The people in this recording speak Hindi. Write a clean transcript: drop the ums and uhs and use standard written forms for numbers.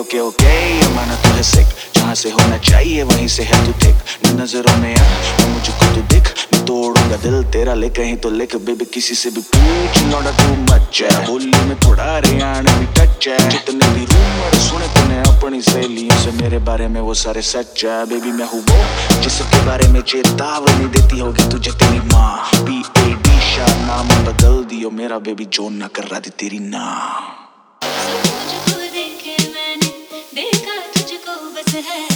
ओके ओके ये माना तू है सिक, जहाँ से होना चाहिए वहीं से है तू थिक। न नजरों में आ न मुझको तू दिख, मैं तोड़ूंगा दिल तेरा ले कहीं तो लिख। बेबी किसी से भी पूछ लौटा तू मच है, बोली में थोड़ा हरियाणा भी टच है। जितने भी रूमर सुने तूने अपनी सहेलियों से मेरे बारे में वो सारे सच है। बेबी मैं हूँ वो जिसके बारे में चेतावनी देती होगी तुझे तेरी माँ। PAD शाह नाम बदल दियो मेरा, बेबी जो ना कर रहा थी तेरी ना। तुझको देखे मैंने देखा तुझको बस है